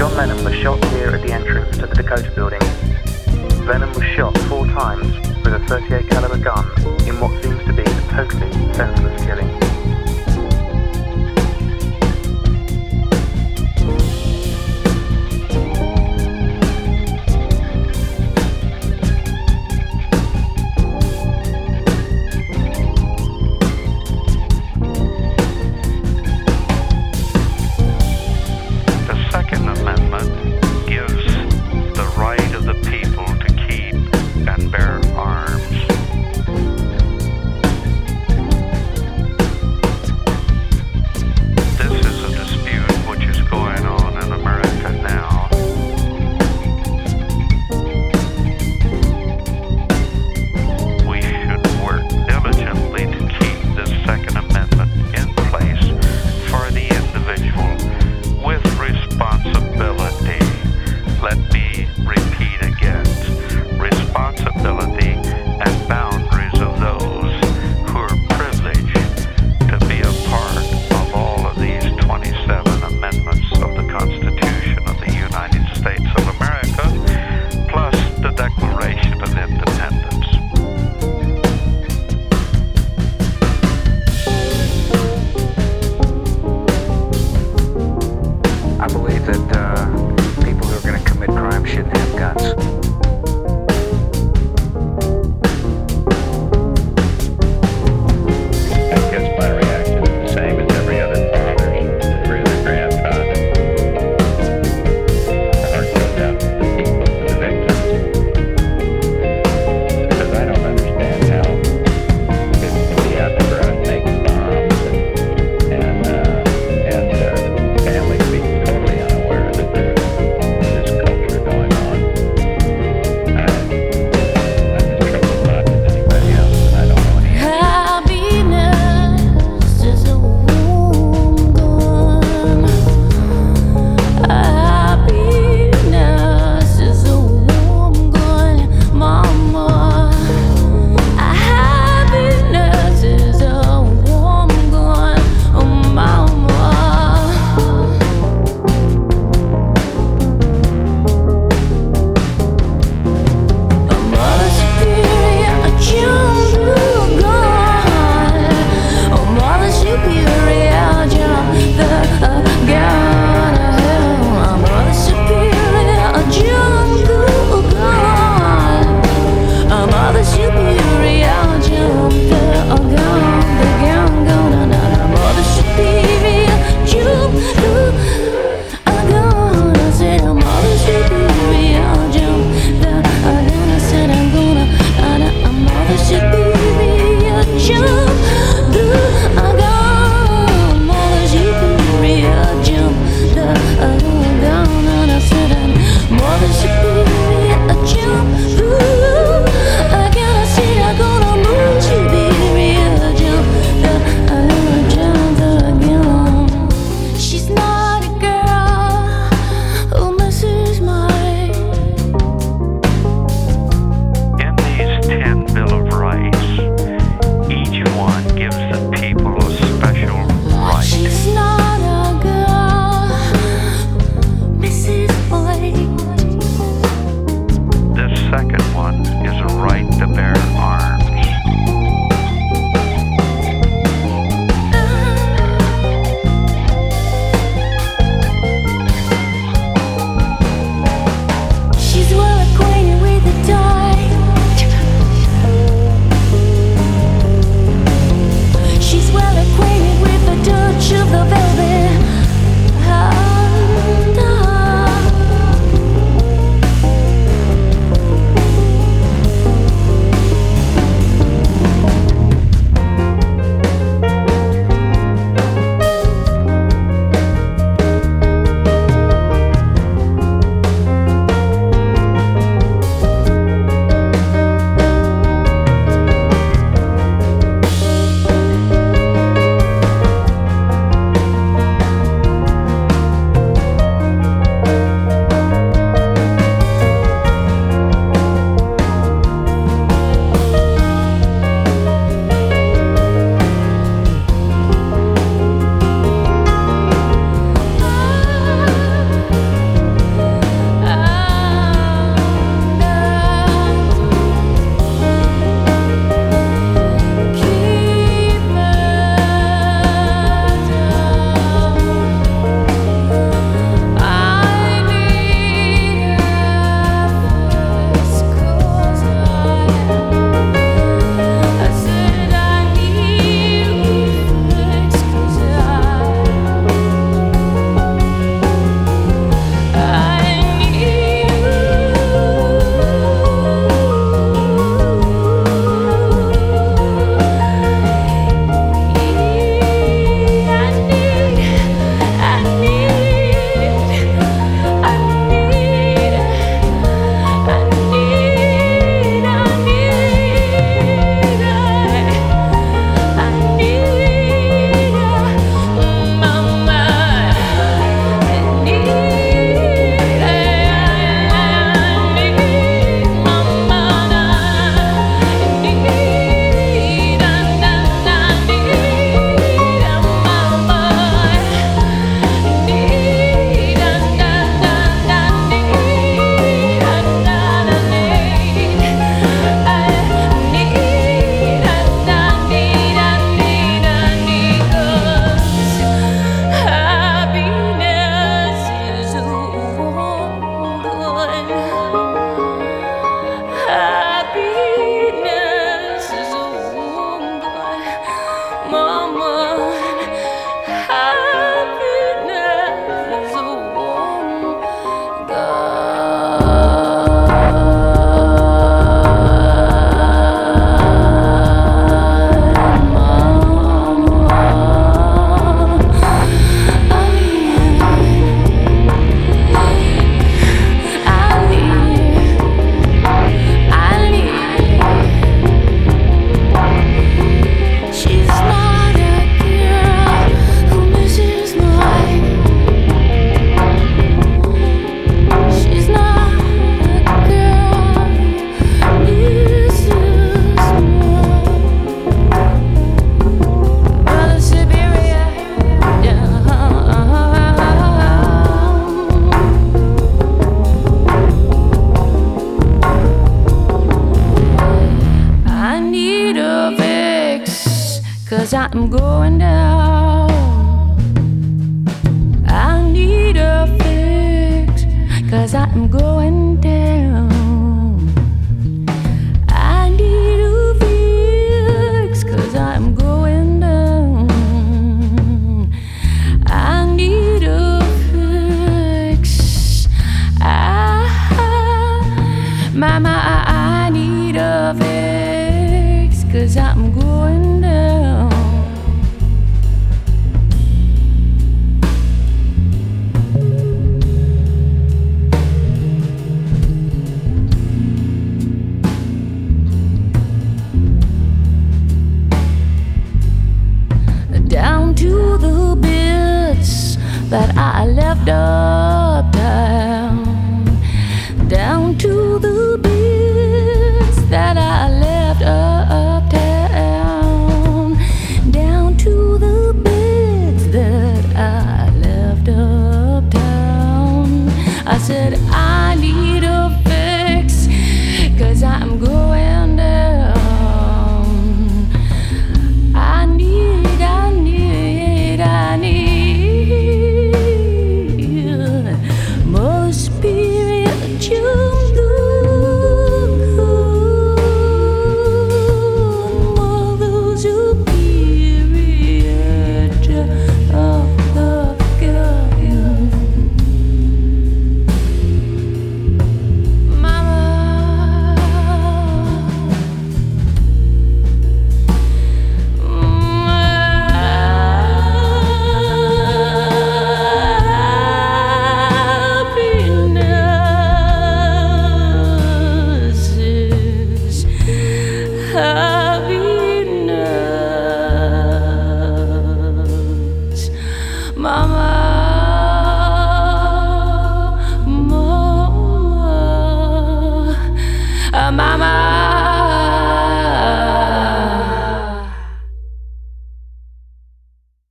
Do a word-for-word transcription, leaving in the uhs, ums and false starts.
John Lennon was shot here at the entrance to the Dakota building. Lennon was shot four times with a thirty-eight caliber gun in what seems to be a totally senseless killing. I'm going down. I need a fix, 'cause I'm going down. I need a fix, 'cause I'm going down. I need a fix. I, mama, I, I need a fix, 'cause I'm going down. Down to the bits that I left uptown. Down to the bits that I left uptown. Down to the bits that I left uptown. I said I need a fix, 'cause I'm going down. I need, I need, I need more spiritual good, more those superior of the girl. Mama, happiness is happiness, Mama.